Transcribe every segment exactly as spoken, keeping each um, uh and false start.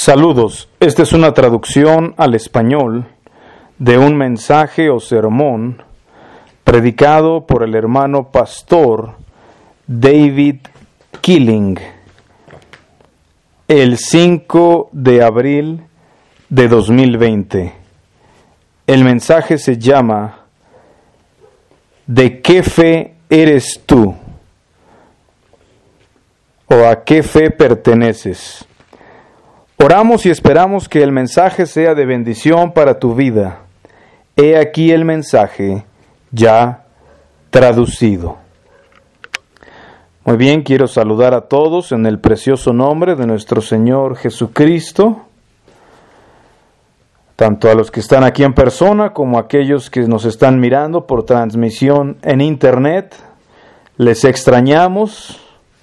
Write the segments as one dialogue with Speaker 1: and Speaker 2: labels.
Speaker 1: Saludos, esta es una traducción al español de un mensaje o sermón predicado por el hermano pastor David Killing el cinco de abril de dos mil veinte. El mensaje se llama ¿De qué fe eres tú? ¿O a qué fe perteneces? Oramos y esperamos que el mensaje sea de bendición para tu vida. He aquí el mensaje ya traducido. Muy bien, quiero saludar a todos en el precioso nombre de nuestro Señor Jesucristo, tanto a los que están aquí en persona como a aquellos que nos están mirando por transmisión en internet. Les extrañamos.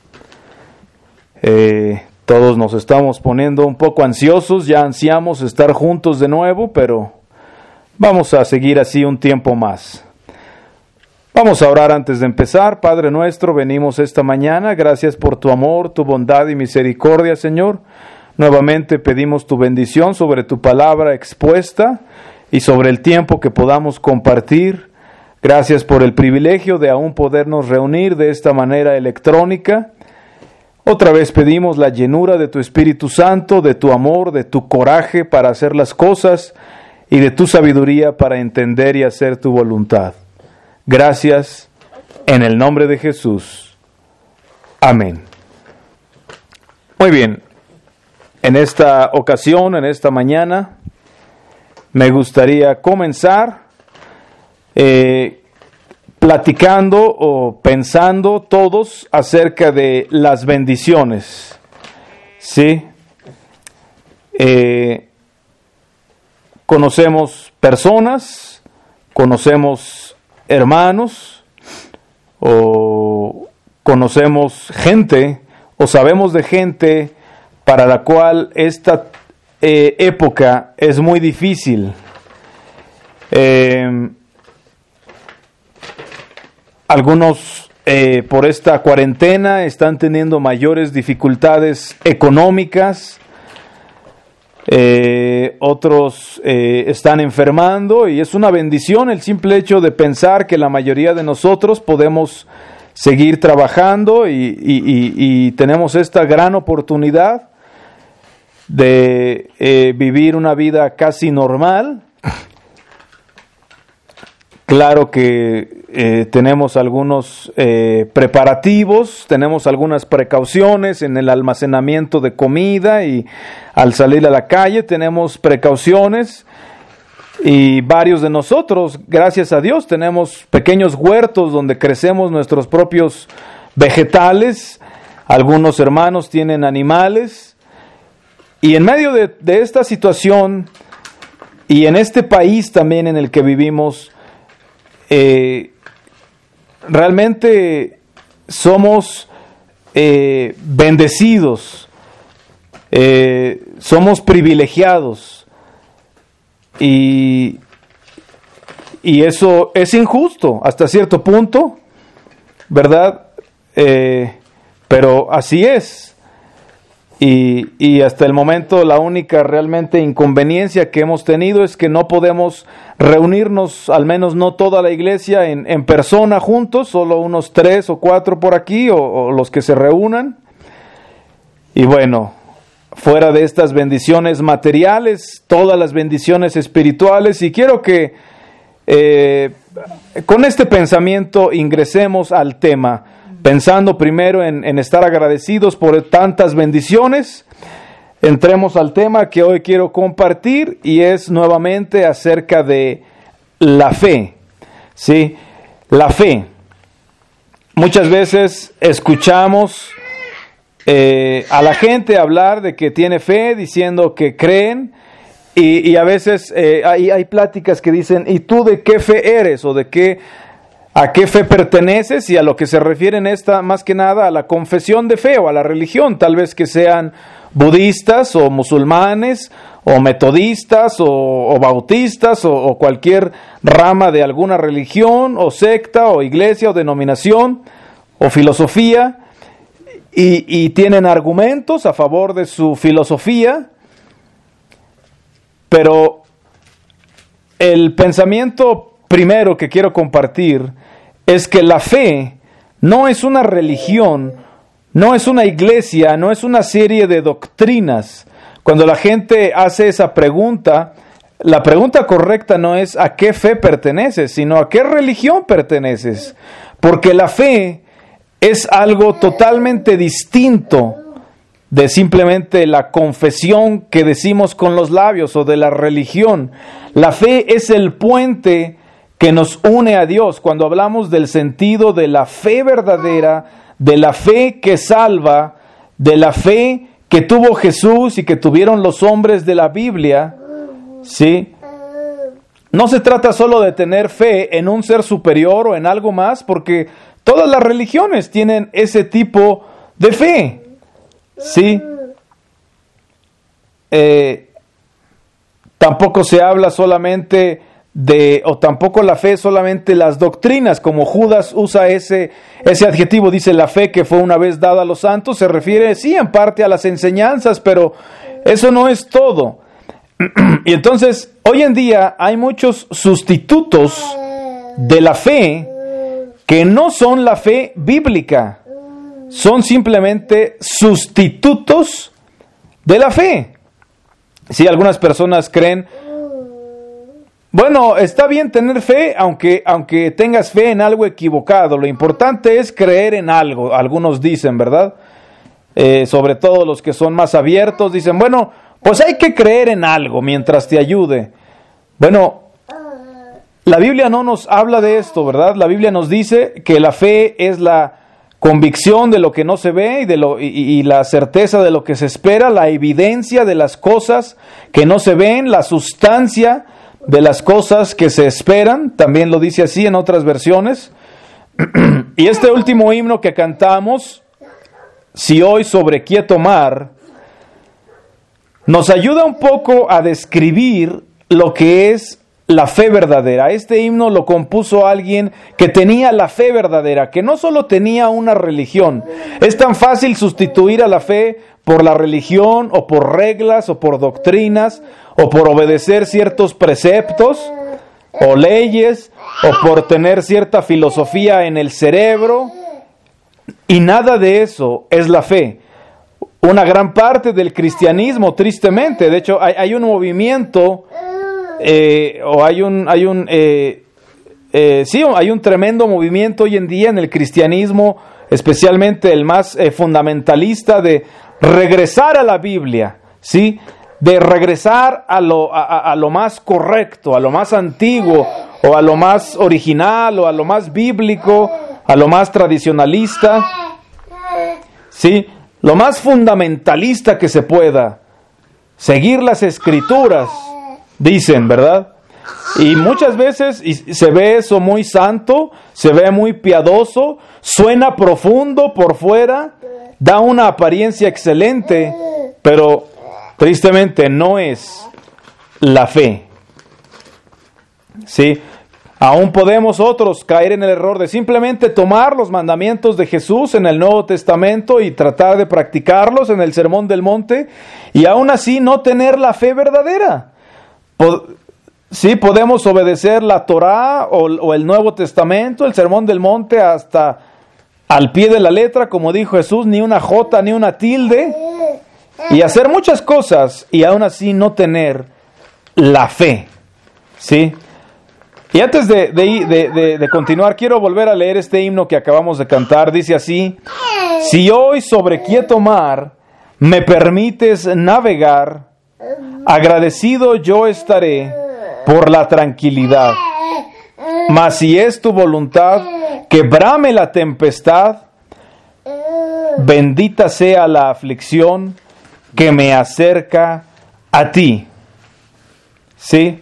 Speaker 1: Eh, todos nos estamos poniendo un poco ansiosos, ya ansiamos estar juntos de nuevo, pero vamos a seguir así un tiempo más. Vamos a orar antes de empezar. Padre nuestro, venimos esta mañana, gracias por tu amor, tu bondad y misericordia, Señor. Nuevamente pedimos tu bendición sobre tu palabra expuesta y sobre el tiempo que podamos compartir. Gracias por el privilegio de aún podernos reunir de esta manera electrónica. Otra vez pedimos la llenura de tu Espíritu Santo, de tu amor, de tu coraje para hacer las cosas y de tu sabiduría para entender y hacer tu voluntad. Gracias en el nombre de Jesús. Amén. Muy bien, en esta ocasión, en esta mañana, me gustaría comenzar eh, platicando o pensando todos acerca de las bendiciones. ¿Sí? Eh, conocemos personas, conocemos hermanos, o conocemos gente, o sabemos de gente para la cual esta eh, época es muy difícil. Eh, Algunos eh, por esta cuarentena están teniendo mayores dificultades económicas, eh, otros eh, están enfermando y es una bendición el simple hecho de pensar que la mayoría de nosotros podemos seguir trabajando y, y, y, y tenemos esta gran oportunidad de eh, vivir una vida casi normal. Claro que eh, tenemos algunos eh, preparativos, tenemos algunas precauciones en el almacenamiento de comida y al salir a la calle tenemos precauciones y varios de nosotros, gracias a Dios, tenemos pequeños huertos donde crecemos nuestros propios vegetales, algunos hermanos tienen animales y en medio de, de esta situación y en este país también en el que vivimos, Eh, realmente somos eh, bendecidos, eh, somos privilegiados y, y eso es injusto hasta cierto punto, ¿verdad? Eh, pero así es. Y, y hasta el momento la única realmente inconveniencia que hemos tenido es que no podemos reunirnos, al menos no toda la iglesia en, en persona juntos, solo unos tres o cuatro por aquí o, o los que se reúnan. Y bueno, fuera de estas bendiciones materiales, todas las bendiciones espirituales, y quiero que eh, con este pensamiento ingresemos al tema, pensando primero en, en estar agradecidos por tantas bendiciones. Entremos al tema que hoy quiero compartir y es nuevamente acerca de la fe. ¿Sí? La fe. Muchas veces escuchamos eh, a la gente hablar de que tiene fe, diciendo que creen, y, y a veces eh, hay, hay pláticas que dicen, ¿y tú de qué fe eres? O de qué ¿A qué fe perteneces? Y a lo que se refieren esta más que nada a la confesión de fe o a la religión, tal vez que sean budistas o musulmanes o metodistas o, o bautistas o, o cualquier rama de alguna religión o secta o iglesia o denominación o filosofía y, y tienen argumentos a favor de su filosofía Pero el pensamiento primero que quiero compartir es que la fe no es una religión, no es una iglesia, no es una serie de doctrinas. Cuando la gente hace esa pregunta, la pregunta correcta no es a qué fe perteneces, sino a qué religión perteneces. Porque la fe es algo totalmente distinto de simplemente la confesión que decimos con los labios o de la religión. La fe es el puente que nos une a Dios. Cuando hablamos del sentido de la fe verdadera, de la fe que salva, de la fe que tuvo Jesús y que tuvieron los hombres de la Biblia, ¿sí? No se trata solo de tener fe en un ser superior o en algo más, porque todas las religiones tienen ese tipo de fe, ¿sí? Eh, tampoco se habla solamente de, o tampoco la fe solamente las doctrinas, como Judas usa ese, ese adjetivo, dice la fe que fue una vez dada a los santos, se refiere sí en parte a las enseñanzas, pero eso no es todo. Y entonces, hoy en día hay muchos sustitutos de la fe que no son la fe bíblica, son simplemente sustitutos de la fe. Si algunas personas creen, bueno, está bien tener fe, aunque, aunque tengas fe en algo equivocado, lo importante es creer en algo, algunos dicen, ¿verdad? Eh, sobre todo los que son más abiertos, dicen, bueno, pues hay que creer en algo mientras te ayude. Bueno, la Biblia no nos habla de esto, ¿verdad? La Biblia nos dice que la fe es la convicción de lo que no se ve y, de lo, y, y la certeza de lo que se espera, la evidencia de las cosas que no se ven, la sustancia de las cosas que se esperan. También lo dice así en otras versiones. Y este último himno que cantamos, Si hoy sobre quieto mar, nos ayuda un poco a describir lo que es la fe verdadera. Este himno lo compuso alguien que tenía la fe verdadera, que no solo tenía una religión. Es tan fácil sustituir a la fe por la religión, o por reglas, o por doctrinas, o por obedecer ciertos preceptos, o leyes, o por tener cierta filosofía en el cerebro. Y nada de eso es la fe. Una gran parte del cristianismo, tristemente, de hecho hay, hay un movimiento, eh, o hay un, hay un, eh, eh, sí, hay un tremendo movimiento hoy en día en el cristianismo, especialmente el más eh, fundamentalista, de regresar a la Biblia, ¿sí? De regresar a lo, a, a lo más correcto, a lo más antiguo, o a lo más original, o a lo más bíblico, a lo más tradicionalista, ¿sí? Lo más fundamentalista que se pueda. Seguir las escrituras, dicen, ¿verdad? Y muchas veces y se ve eso muy santo, se ve muy piadoso, suena profundo por fuera, da una apariencia excelente, pero tristemente no es la fe. ¿Sí? Aún podemos otros caer en el error de simplemente tomar los mandamientos de Jesús en el Nuevo Testamento y tratar de practicarlos en el Sermón del Monte, y aún así no tener la fe verdadera. Sí, podemos obedecer la Torá o, o el Nuevo Testamento, el Sermón del Monte, hasta al pie de la letra, como dijo Jesús, ni una jota ni una tilde, y hacer muchas cosas y aún así no tener la fe. ¿Sí? Y antes de, de, de, de, de continuar, quiero volver a leer este himno que acabamos de cantar. Dice así: si hoy sobre quieto mar me permites navegar, agradecido yo estaré por la tranquilidad. Mas si es tu voluntad que brame la tempestad, bendita sea la aflicción que me acerca a ti. ¿Sí?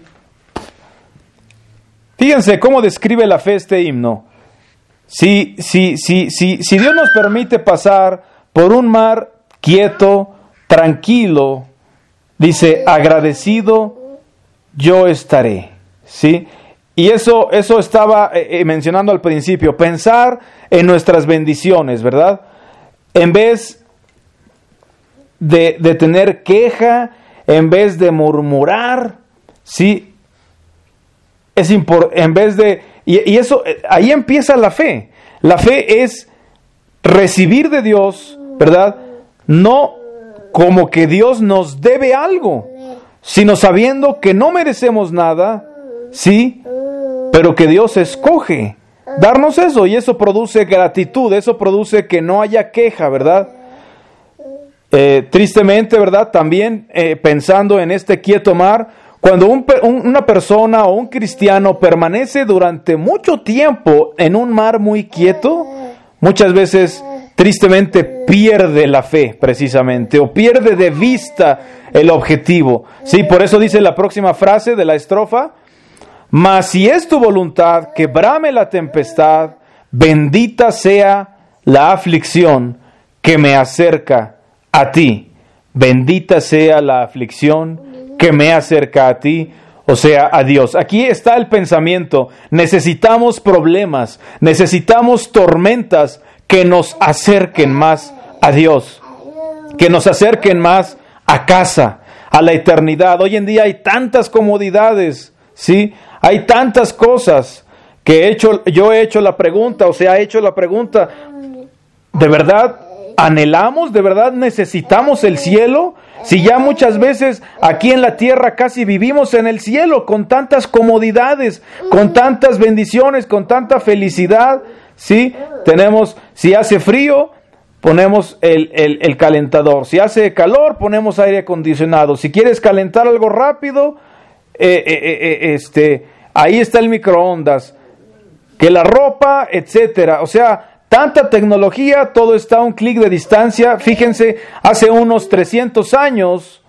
Speaker 1: Fíjense cómo describe la fe este himno. Si, si, si, si, si Dios nos permite pasar por un mar quieto, tranquilo, dice, agradecido yo estaré. ¿Sí? Y eso, eso estaba eh, mencionando al principio, pensar en nuestras bendiciones, ¿verdad? En vez de, de tener queja, en vez de murmurar, sí, es impor- en vez de, y, y eso, ahí empieza la fe. La fe es recibir de Dios, ¿verdad? No como que Dios nos debe algo, sino sabiendo que no merecemos nada, sí, pero que Dios escoge darnos eso, y eso produce gratitud, eso produce que no haya queja, ¿verdad? Eh, tristemente, ¿verdad? También eh, pensando en este quieto mar, cuando un, un, una persona o un cristiano permanece durante mucho tiempo en un mar muy quieto, muchas veces tristemente pierde la fe, precisamente, o pierde de vista el objetivo. Sí, por eso dice la próxima frase de la estrofa: mas si es tu voluntad que brame la tempestad, bendita sea la aflicción que me acerca a ti. Bendita sea la aflicción que me acerca a ti, o sea, a Dios. Aquí está el pensamiento. Necesitamos problemas, necesitamos tormentas que nos acerquen más a Dios, que nos acerquen más a casa, a la eternidad. Hoy en día hay tantas comodidades, ¿sí? Hay tantas cosas que he hecho, yo he hecho la pregunta, o se ha hecho la pregunta, ¿de verdad anhelamos, de verdad necesitamos el cielo? Si ya muchas veces aquí en la tierra casi vivimos en el cielo, con tantas comodidades, con tantas bendiciones, con tanta felicidad, ¿sí? Tenemos, si hace frío, ponemos el, el, el calentador. Si hace calor, ponemos aire acondicionado. Si quieres calentar algo rápido, eh, eh, eh, este, ahí está el microondas. Que la ropa, etcétera. O sea, tanta tecnología, todo está a un clic de distancia. Fíjense, hace unos trescientos años,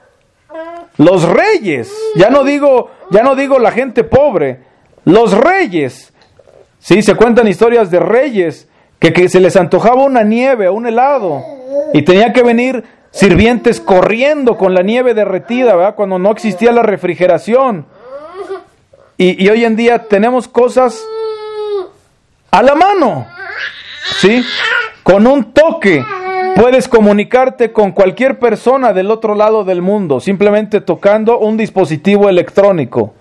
Speaker 1: los reyes, ya no digo, ya no digo la gente pobre, los reyes, sí, se cuentan historias de reyes que, que se les antojaba una nieve, un helado, y tenía que venir sirvientes corriendo con la nieve derretida, ¿verdad? Cuando no existía la refrigeración. Y, y hoy en día tenemos cosas a la mano, ¿sí? Con un toque puedes comunicarte con cualquier persona del otro lado del mundo, simplemente tocando un dispositivo electrónico.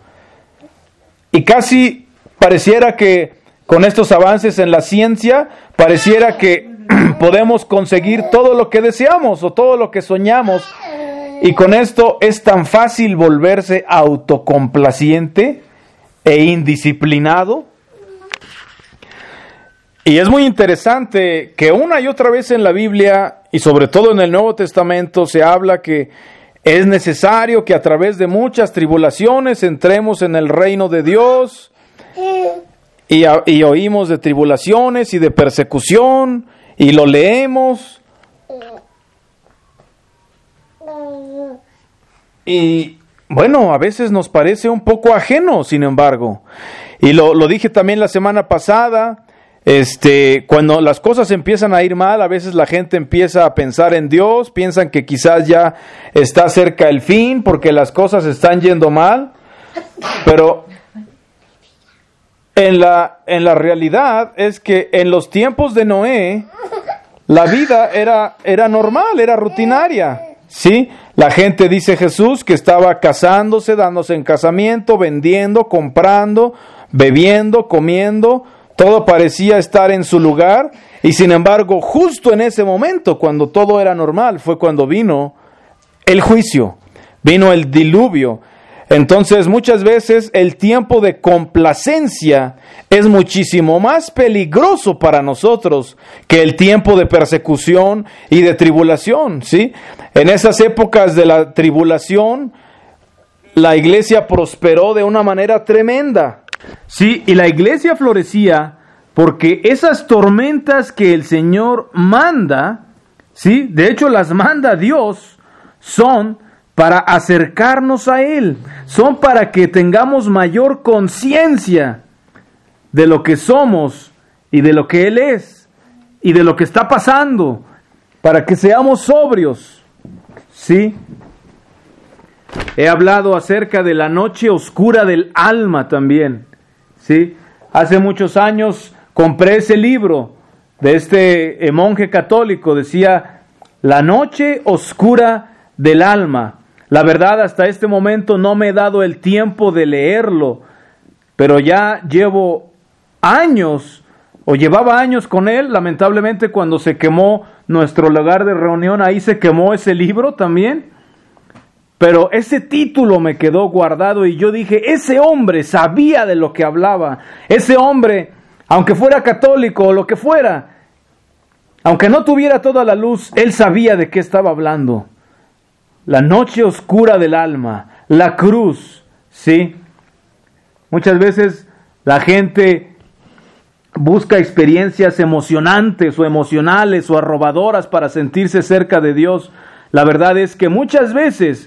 Speaker 1: Y casi pareciera que con estos avances en la ciencia, pareciera que podemos conseguir todo lo que deseamos o todo lo que soñamos. Y con esto es tan fácil volverse autocomplaciente e indisciplinado. Y es muy interesante que una y otra vez en la Biblia, y sobre todo en el Nuevo Testamento, se habla que es necesario que a través de muchas tribulaciones entremos en el reino de Dios. Y, a, y oímos de tribulaciones y de persecución, y lo leemos. Y bueno, a veces nos parece un poco ajeno, sin embargo. Y lo, lo dije también la semana pasada, este, cuando las cosas empiezan a ir mal, a veces la gente empieza a pensar en Dios, piensan que quizás ya está cerca el fin porque las cosas están yendo mal. Pero en la, en la realidad es que en los tiempos de Noé, la vida era, era normal, era rutinaria, ¿sí? La gente, dice Jesús, que estaba casándose, dándose en casamiento, vendiendo, comprando, bebiendo, comiendo, todo parecía estar en su lugar, y sin embargo, justo en ese momento, cuando todo era normal, fue cuando vino el juicio, vino el diluvio. Entonces, muchas veces el tiempo de complacencia es muchísimo más peligroso para nosotros que el tiempo de persecución y de tribulación, ¿sí? En esas épocas de la tribulación, la iglesia prosperó de una manera tremenda, ¿sí? Y la iglesia florecía porque esas tormentas que el Señor manda, ¿sí? De hecho, las manda Dios, son para acercarnos a Él, son para que tengamos mayor conciencia de lo que somos y de lo que Él es y de lo que está pasando, para que seamos sobrios, ¿sí? He hablado acerca de la noche oscura del alma también, ¿sí? Hace muchos años compré ese libro de este monje católico, decía, la noche oscura del alma. La verdad, hasta este momento no me he dado el tiempo de leerlo, pero ya llevo años, o llevaba años con él. Lamentablemente, cuando se quemó nuestro lugar de reunión, ahí se quemó ese libro también. Pero ese título me quedó guardado y yo dije, ese hombre sabía de lo que hablaba. Ese hombre, aunque fuera católico o lo que fuera, aunque no tuviera toda la luz, él sabía de qué estaba hablando. La noche oscura del alma, la cruz, ¿sí? Muchas veces la gente busca experiencias emocionantes o emocionales o arrobadoras para sentirse cerca de Dios. La verdad es que muchas veces,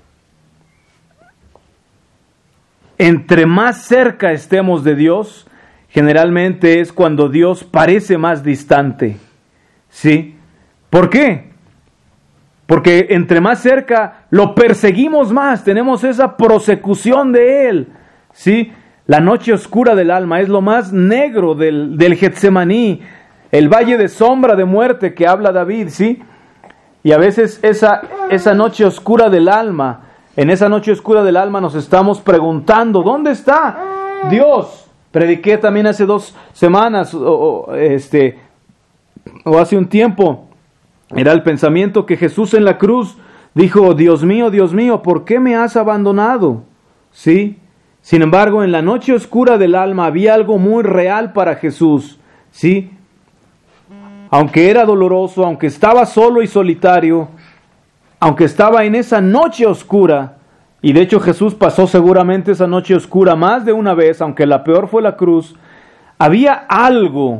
Speaker 1: entre más cerca estemos de Dios, generalmente es cuando Dios parece más distante. ¿Sí? ¿Por qué? Porque entre más cerca lo perseguimos más, tenemos esa prosecución de Él. ¿Sí? La noche oscura del alma es lo más negro del, del Getsemaní, el valle de sombra de muerte que habla David, ¿sí? Y a veces esa, esa noche oscura del alma, en esa noche oscura del alma nos estamos preguntando, ¿dónde está Dios? Prediqué también hace dos semanas, o, o, este, o hace un tiempo, era el pensamiento que Jesús en la cruz dijo, Dios mío, Dios mío, ¿por qué me has abandonado? ¿Sí? Sin embargo, en la noche oscura del alma había algo muy real para Jesús, ¿sí? Aunque era doloroso, aunque estaba solo y solitario, aunque estaba en esa noche oscura, y de hecho Jesús pasó seguramente esa noche oscura más de una vez, aunque la peor fue la cruz, había algo,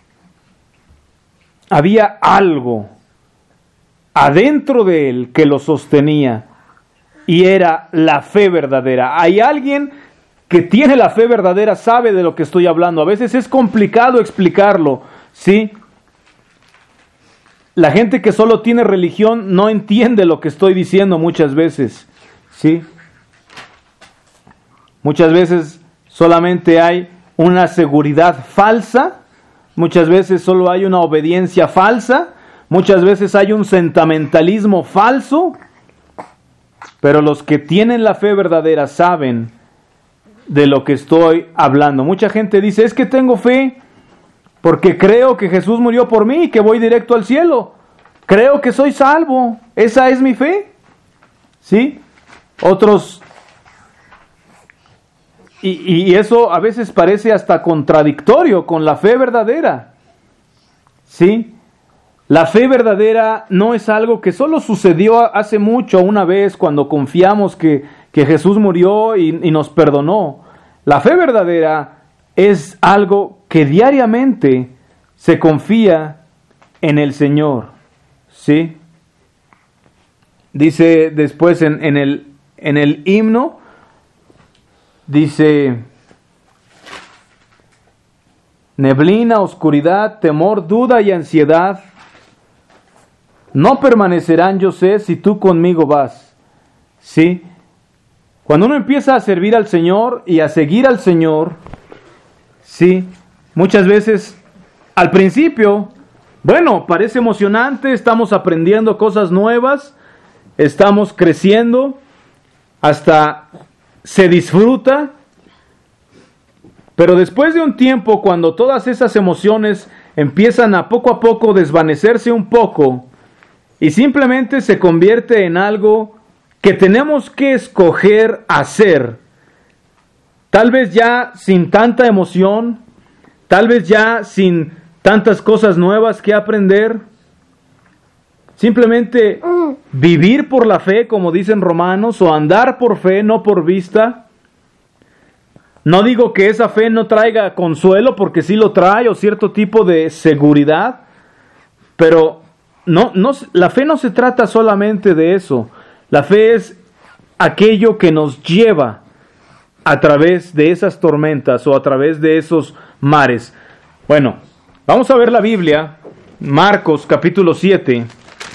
Speaker 1: había algo adentro de él que lo sostenía, y era la fe verdadera. Hay alguien que tiene la fe verdadera, sabe de lo que estoy hablando. A veces es complicado explicarlo, ¿sí? La gente que solo tiene religión no entiende lo que estoy diciendo muchas veces, ¿sí? Muchas veces solamente hay una seguridad falsa, muchas veces solo hay una obediencia falsa, muchas veces hay un sentimentalismo falso, pero los que tienen la fe verdadera saben de lo que estoy hablando. Mucha gente dice, es que tengo fe porque creo que Jesús murió por mí y que voy directo al cielo. Creo que soy salvo. Esa es mi fe. ¿Sí? Otros... Y, y eso a veces parece hasta contradictorio con la fe verdadera. ¿Sí? La fe verdadera no es algo que solo sucedió hace mucho, una vez, cuando confiamos que, que Jesús murió y, y nos perdonó. La fe verdadera es algo que diariamente se confía en el Señor. ¿Sí? Dice después en, en, el, en el himno, dice, neblina, oscuridad, temor, duda y ansiedad no permanecerán, yo sé, si tú conmigo vas. ¿Sí? Cuando uno empieza a servir al Señor y a seguir al Señor, sí, muchas veces al principio, bueno, parece emocionante, estamos aprendiendo cosas nuevas, estamos creciendo, hasta se disfruta, pero después de un tiempo, cuando todas esas emociones empiezan a poco a poco desvanecerse un poco y simplemente se convierte en algo que tenemos que escoger hacer, tal vez ya sin tanta emoción, tal vez ya sin tantas cosas nuevas que aprender, simplemente vivir por la fe, como dicen Romanos, o andar por fe, no por vista. No digo que esa fe no traiga consuelo, porque sí lo trae, o cierto tipo de seguridad, pero no, no, la fe no se trata solamente de eso. La fe es aquello que nos lleva a través de esas tormentas o a través de esos mares. Bueno, vamos a ver la Biblia, Marcos capítulo siete,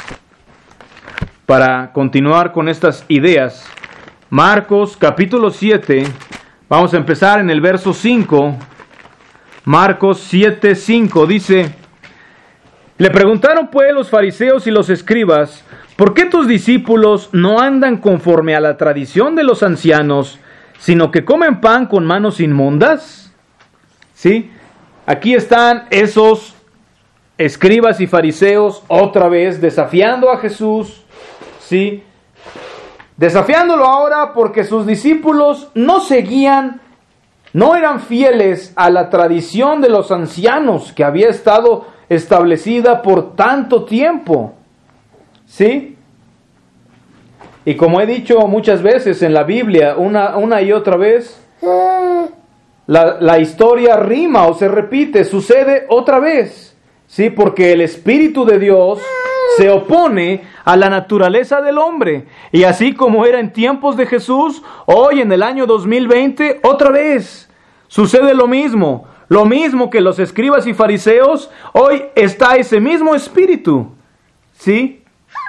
Speaker 1: para continuar con estas ideas. Marcos capítulo siete, vamos a empezar en el verso cinco. Marcos siete, cinco dice, le preguntaron pues los fariseos y los escribas, ¿por qué tus discípulos no andan conforme a la tradición de los ancianos, sino que comen pan con manos inmundas? ¿Sí? Aquí están esos escribas y fariseos otra vez desafiando a Jesús, ¿sí? Desafiándolo ahora porque sus discípulos no seguían, no eran fieles a la tradición de los ancianos que había estado establecida por tanto tiempo, ¿sí? Y como he dicho muchas veces en la Biblia, una, una y otra vez, la, la historia rima o se repite, sucede otra vez, ¿sí? Porque el Espíritu de Dios se opone a la naturaleza del hombre. Y así como era en tiempos de Jesús, hoy en el año dos mil veinte, otra vez sucede lo mismo. Lo mismo que los escribas y fariseos, hoy está ese mismo espíritu, ¿sí?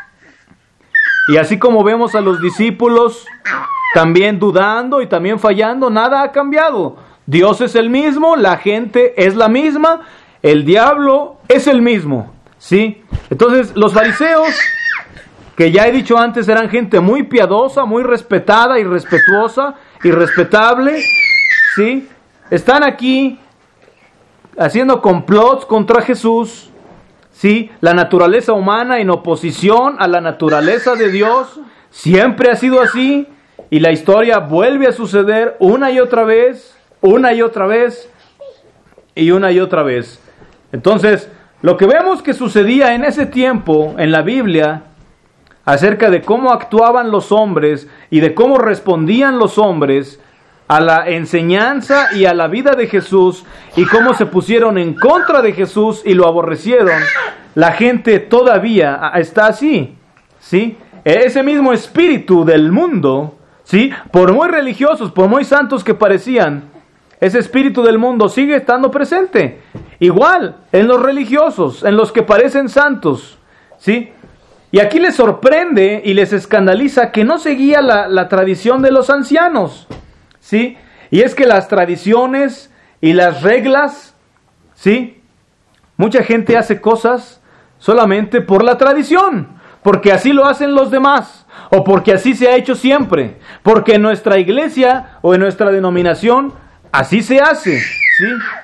Speaker 1: Y así como vemos a los discípulos también dudando y también fallando, nada ha cambiado. Dios es el mismo, la gente es la misma, el diablo es el mismo, ¿sí? Entonces, los fariseos, que ya he dicho antes, eran gente muy piadosa, muy respetada y respetuosa y respetable, ¿sí? Están aquí haciendo complots contra Jesús, ¿sí? La naturaleza humana en oposición a la naturaleza de Dios siempre ha sido así, y la historia vuelve a suceder una y otra vez, una y otra vez, y una y otra vez. Entonces, lo que vemos que sucedía en ese tiempo en la Biblia, acerca de cómo actuaban los hombres y de cómo respondían los hombres a la enseñanza y a la vida de Jesús, y cómo se pusieron en contra de Jesús y lo aborrecieron, la gente todavía está así, ¿sí? Ese mismo espíritu del mundo, ¿sí? Por muy religiosos, por muy santos que parecían, ese espíritu del mundo sigue estando presente. Igual en los religiosos, en los que parecen santos, ¿sí? Y aquí les sorprende y les escandaliza que no seguía la, la tradición de los ancianos, ¿sí? Y es que las tradiciones y las reglas, ¿sí? Mucha gente hace cosas solamente por la tradición, porque así lo hacen los demás, o porque así se ha hecho siempre, porque en nuestra iglesia o en nuestra denominación así se hace, ¿sí?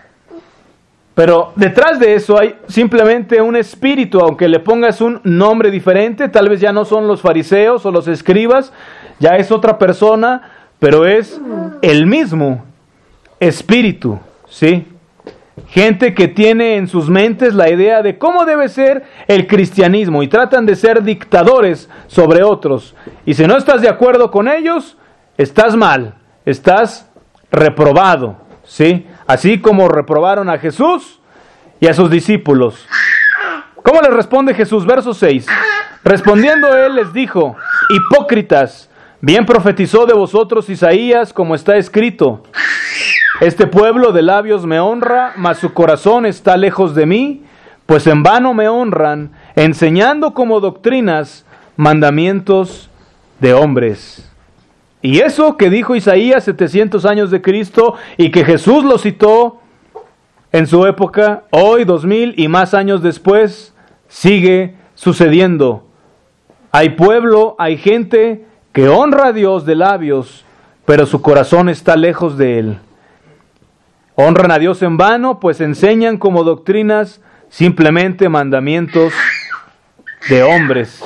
Speaker 1: Pero detrás de eso hay simplemente un espíritu, aunque le pongas un nombre diferente, tal vez ya no son los fariseos o los escribas, ya es otra persona, pero es el mismo espíritu, ¿sí? Gente que tiene en sus mentes la idea de cómo debe ser el cristianismo y tratan de ser dictadores sobre otros. Y si no estás de acuerdo con ellos, estás mal, estás reprobado, ¿sí? Así como reprobaron a Jesús y a sus discípulos. ¿Cómo les responde Jesús? Verso seis. Respondiendo él les dijo: hipócritas, bien profetizó de vosotros Isaías, como está escrito: este pueblo de labios me honra, mas su corazón está lejos de mí, pues en vano me honran, enseñando como doctrinas mandamientos de hombres. Y eso que dijo Isaías setecientos años de Cristo y que Jesús lo citó en su época, hoy dos mil y más años después, sigue sucediendo. Hay pueblo, hay gente que honra a Dios de labios, pero su corazón está lejos de Él. Honran a Dios en vano, pues enseñan como doctrinas simplemente mandamientos de hombres.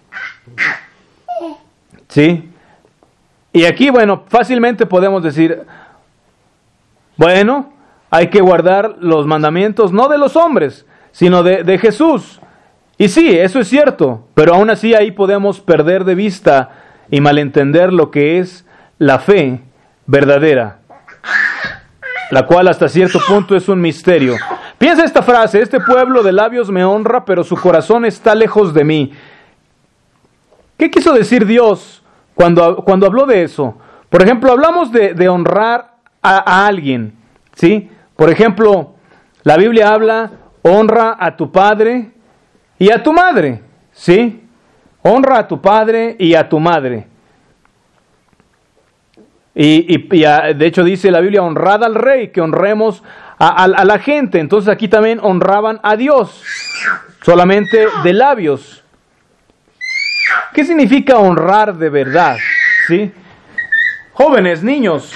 Speaker 1: ¿Sí? Y aquí, bueno, fácilmente podemos decir, bueno, hay que guardar los mandamientos no de los hombres, sino de, de Jesús. Y sí, eso es cierto, pero aún así ahí podemos perder de vista y malentender lo que es la fe verdadera, la cual hasta cierto punto es un misterio. Piensa esta frase: este pueblo de labios me honra, pero su corazón está lejos de mí. ¿Qué quiso decir Dios cuando, cuando habló de eso? Por ejemplo, hablamos de, de honrar a, a alguien, ¿sí? Por ejemplo, la Biblia habla: honra a tu padre y a tu madre, ¿sí? Honra a tu padre y a tu madre. Y, y, y a, de hecho dice la Biblia: honrad al rey, que honremos a, a, a la gente. Entonces aquí también honraban a Dios, solamente de labios. ¿Qué significa honrar de verdad? ¿Sí? Jóvenes, niños,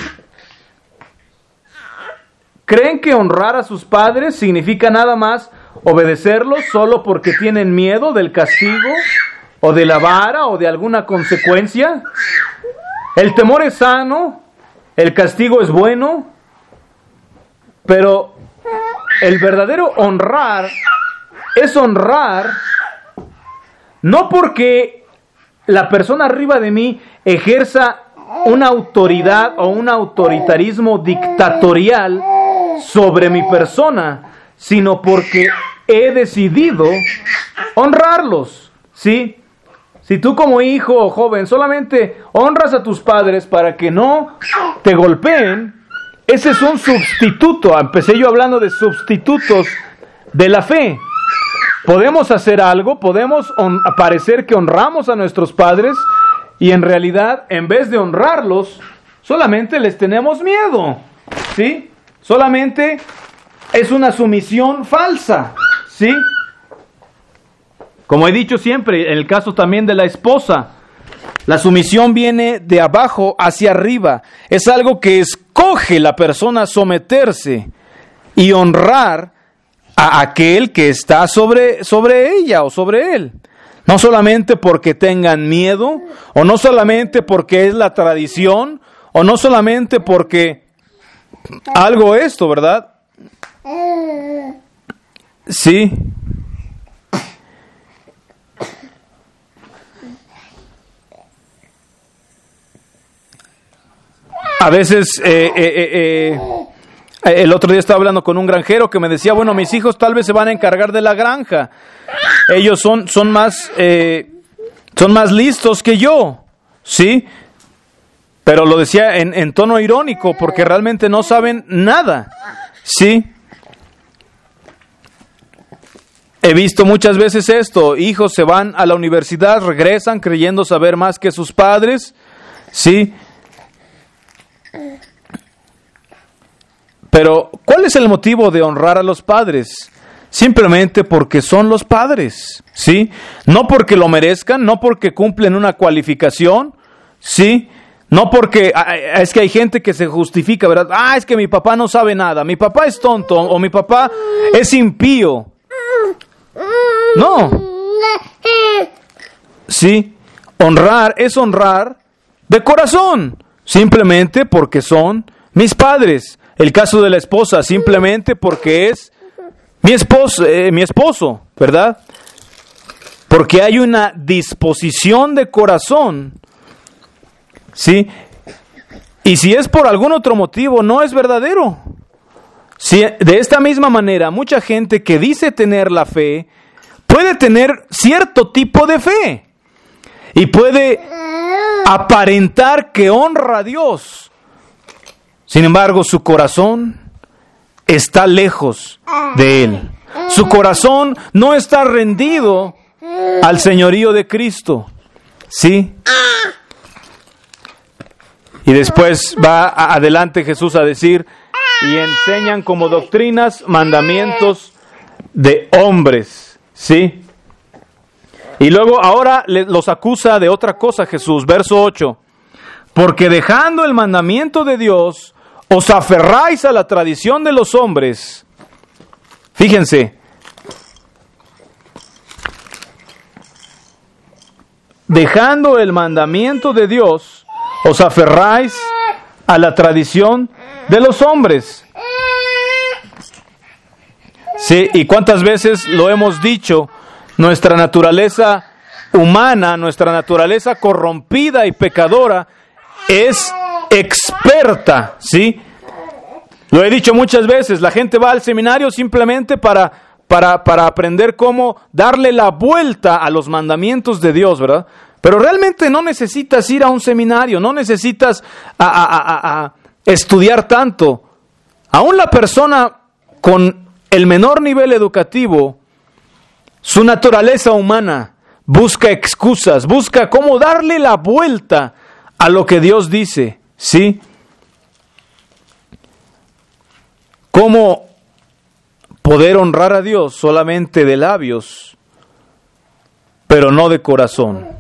Speaker 1: ¿creen que honrar a sus padres significa nada más obedecerlos solo porque tienen miedo del castigo o de la vara o de alguna consecuencia? El temor es sano, el castigo es bueno, pero el verdadero honrar es honrar no porque la persona arriba de mí ejerza una autoridad o un autoritarismo dictatorial sobre mi persona, sino porque he decidido honrarlos, ¿sí? Si tú como hijo o joven solamente honras a tus padres para que no te golpeen, ese es un sustituto. Empecé yo hablando de sustitutos de la fe. Podemos hacer algo, podemos on- parecer que honramos a nuestros padres y en realidad, en vez de honrarlos, solamente les tenemos miedo, ¿sí? Solamente es una sumisión falsa, ¿sí? Como he dicho siempre, en el caso también de la esposa, la sumisión viene de abajo hacia arriba. Es algo que escoge la persona someterse y honrar a aquel que está sobre, sobre ella o sobre él. No solamente porque tengan miedo, o no solamente porque es la tradición, o no solamente porque algo esto, ¿verdad? Sí. A veces, eh, eh, eh, eh, el otro día estaba hablando con un granjero que me decía, bueno, mis hijos tal vez se van a encargar de la granja. Ellos son, son más, eh, son más listos que yo, ¿sí? Pero lo decía en, en tono irónico, porque realmente no saben nada, ¿sí? He visto muchas veces esto, hijos se van a la universidad, regresan creyendo saber más que sus padres, ¿sí? Pero, ¿cuál es el motivo de honrar a los padres? Simplemente porque son los padres, ¿sí? No porque lo merezcan, no porque cumplen una cualificación, ¿sí? No porque, es que hay gente que se justifica, ¿verdad? Ah, es que mi papá no sabe nada, mi papá es tonto, o mi papá es impío. No. Sí, honrar es honrar de corazón, simplemente porque son mis padres. El caso de la esposa, simplemente porque es mi esposo, eh, mi esposo, ¿verdad? Porque hay una disposición de corazón, ¿sí? Y si es por algún otro motivo, no es verdadero. Si de esta misma manera, mucha gente que dice tener la fe, puede tener cierto tipo de fe y puede aparentar que honra a Dios. Sin embargo, su corazón está lejos de Él. Su corazón no está rendido al señorío de Cristo. ¿Sí? Y después va adelante Jesús a decir, y enseñan como doctrinas mandamientos de hombres. ¿Sí? Y luego ahora los acusa de otra cosa Jesús. Verso ocho. Porque dejando el mandamiento de Dios, os aferráis a la tradición de los hombres. Fíjense. Dejando el mandamiento de Dios, os aferráis a la tradición de los hombres. Sí, y cuántas veces lo hemos dicho, nuestra naturaleza humana, nuestra naturaleza corrompida y pecadora, es experta, ¿sí? Lo he dicho muchas veces, la gente va al seminario simplemente para, para, para aprender cómo darle la vuelta a los mandamientos de Dios, ¿verdad? Pero realmente no necesitas ir a un seminario, no necesitas a, a, a, a estudiar tanto. Aún la persona con el menor nivel educativo, su naturaleza humana busca excusas, busca cómo darle la vuelta a lo que Dios dice, ¿sí? ¿Cómo poder honrar a Dios solamente de labios, pero no de corazón?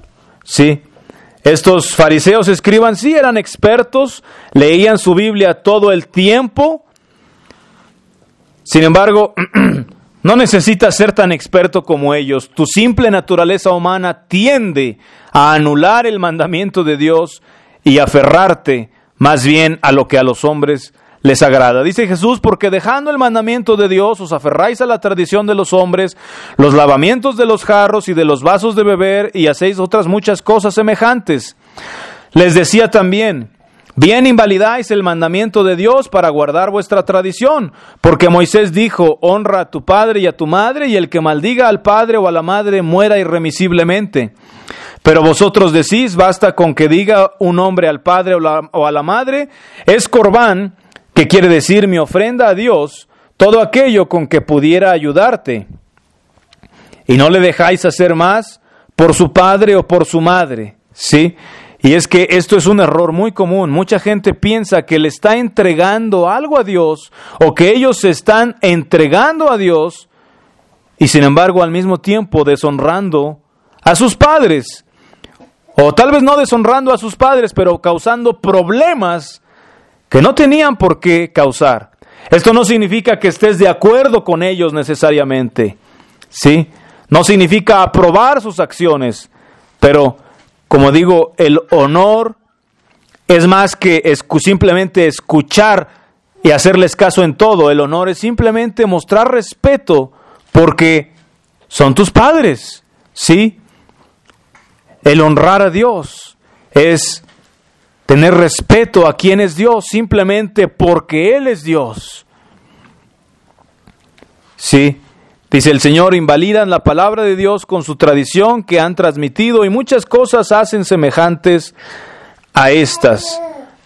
Speaker 1: ¿sí? Estos fariseos, escriban, sí eran expertos, leían su Biblia todo el tiempo. Sin embargo, no necesitas ser tan experto como ellos. Tu simple naturaleza humana tiende a anular el mandamiento de Dios y aferrarte más bien a lo que a los hombres les agrada. Dice Jesús, porque dejando el mandamiento de Dios, os aferráis a la tradición de los hombres, los lavamientos de los jarros y de los vasos de beber, y hacéis otras muchas cosas semejantes. Les decía también, bien invalidáis el mandamiento de Dios para guardar vuestra tradición, porque Moisés dijo, honra a tu padre y a tu madre, y el que maldiga al padre o a la madre muera irremisiblemente. Pero vosotros decís, basta con que diga un hombre al padre o, la, o a la madre, es corbán, que quiere decir mi ofrenda a Dios, todo aquello con que pudiera ayudarte. Y no le dejáis hacer más por su padre o por su madre, ¿sí? Y es que esto es un error muy común. Mucha gente piensa que le está entregando algo a Dios o que ellos se están entregando a Dios y sin embargo al mismo tiempo deshonrando a sus padres. O tal vez no deshonrando a sus padres, pero causando problemas que no tenían por qué causar. Esto no significa que estés de acuerdo con ellos necesariamente, ¿sí? No significa aprobar sus acciones, pero como digo, el honor es más que escu- simplemente escuchar y hacerles caso en todo. El honor es simplemente mostrar respeto porque son tus padres, ¿sí? El honrar a Dios es tener respeto a quien es Dios simplemente porque Él es Dios. Sí, dice el Señor, invalidan la palabra de Dios con su tradición que han transmitido y muchas cosas hacen semejantes a estas.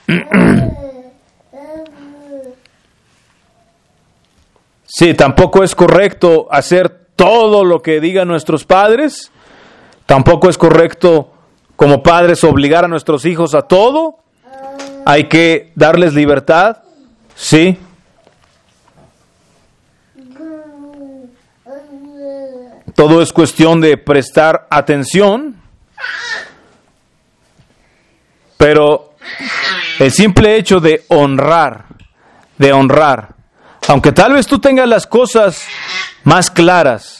Speaker 1: Sí, tampoco es correcto hacer todo lo que digan nuestros padres. Tampoco es correcto como padres obligar a nuestros hijos a todo. Hay que darles libertad, ¿sí? Todo es cuestión de prestar atención. Pero el simple hecho de honrar, de honrar, aunque tal vez tú tengas las cosas más claras,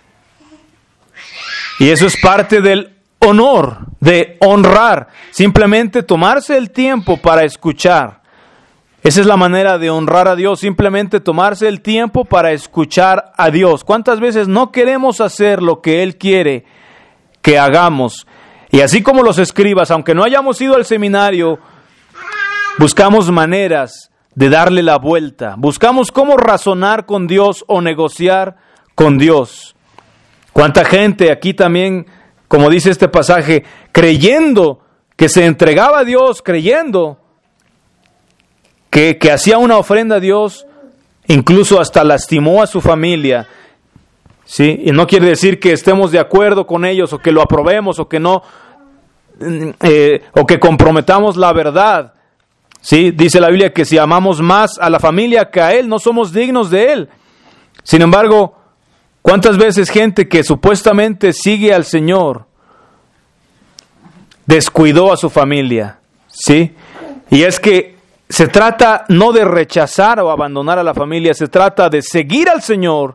Speaker 1: y eso es parte del honor, de honrar, simplemente tomarse el tiempo para escuchar. Esa es la manera de honrar a Dios, simplemente tomarse el tiempo para escuchar a Dios. ¿Cuántas veces no queremos hacer lo que Él quiere que hagamos? Y así como los escribas, aunque no hayamos ido al seminario, buscamos maneras de darle la vuelta. Buscamos cómo razonar con Dios o negociar con Dios. ¿Cuánta gente aquí también, como dice este pasaje, creyendo que se entregaba a Dios, creyendo que, que hacía una ofrenda a Dios, incluso hasta lastimó a su familia? ¿Sí? Y no quiere decir que estemos de acuerdo con ellos o que lo aprobemos o que no, eh, o que comprometamos la verdad. ¿Sí? Dice la Biblia que si amamos más a la familia que a Él, no somos dignos de Él. Sin embargo, ¿cuántas veces gente que supuestamente sigue al Señor descuidó a su familia? ¿Sí? Y es que se trata no de rechazar o abandonar a la familia, se trata de seguir al Señor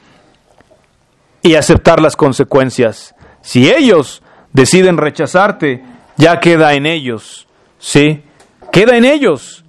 Speaker 1: y aceptar las consecuencias. Si ellos deciden rechazarte, ya queda en ellos, ¿sí? Queda en ellos.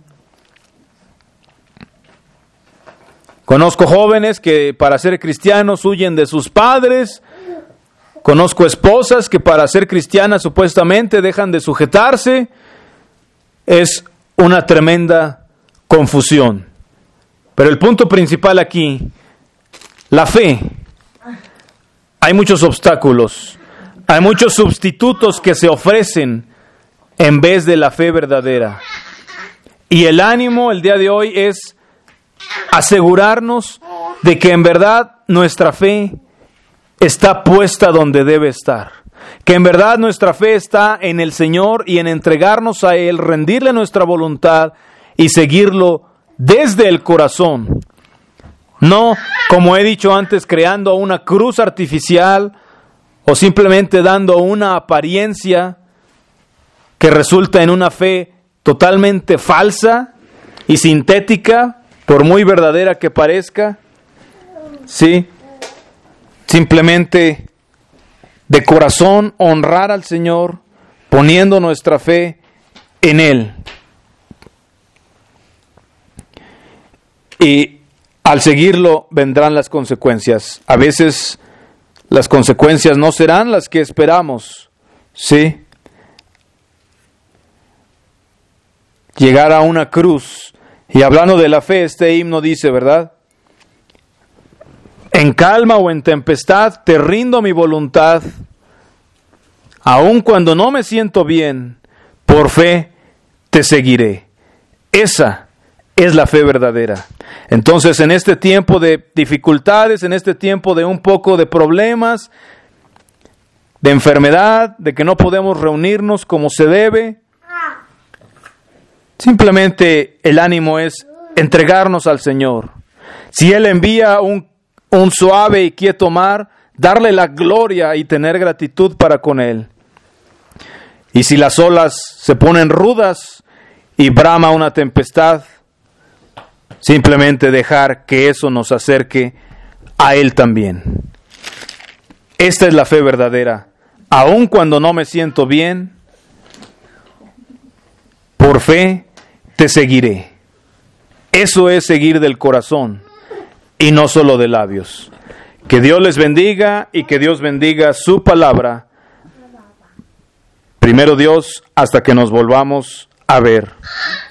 Speaker 1: Conozco jóvenes que para ser cristianos huyen de sus padres. Conozco esposas que para ser cristianas supuestamente dejan de sujetarse. Es una tremenda confusión. Pero el punto principal aquí, la fe. Hay muchos obstáculos, hay muchos sustitutos que se ofrecen en vez de la fe verdadera. Y el ánimo el día de hoy es asegurarnos de que en verdad nuestra fe está puesta donde debe estar. Que en verdad nuestra fe está en el Señor y en entregarnos a Él, rendirle nuestra voluntad y seguirlo desde el corazón. No, como he dicho antes, creando una cruz artificial o simplemente dando una apariencia que resulta en una fe totalmente falsa y sintética, por muy verdadera que parezca. Sí, simplemente de corazón honrar al Señor, poniendo nuestra fe en Él. Y al seguirlo vendrán las consecuencias. A veces las consecuencias no serán las que esperamos, ¿sí? Llegar a una cruz. Y hablando de la fe, este himno dice, ¿verdad? En calma o en tempestad te rindo mi voluntad, aun cuando no me siento bien, por fe te seguiré. Esa es la fe verdadera. Entonces, en este tiempo de dificultades, en este tiempo de un poco de problemas, de enfermedad, de que no podemos reunirnos como se debe, simplemente el ánimo es entregarnos al Señor. Si Él envía un, un suave y quieto mar, darle la gloria y tener gratitud para con Él. Y si las olas se ponen rudas y brama una tempestad, simplemente dejar que eso nos acerque a Él también. Esta es la fe verdadera. Aun cuando no me siento bien, por fe te seguiré. Eso es seguir del corazón y no solo de labios. Que Dios les bendiga y que Dios bendiga su palabra. Primero Dios, hasta que nos volvamos a ver.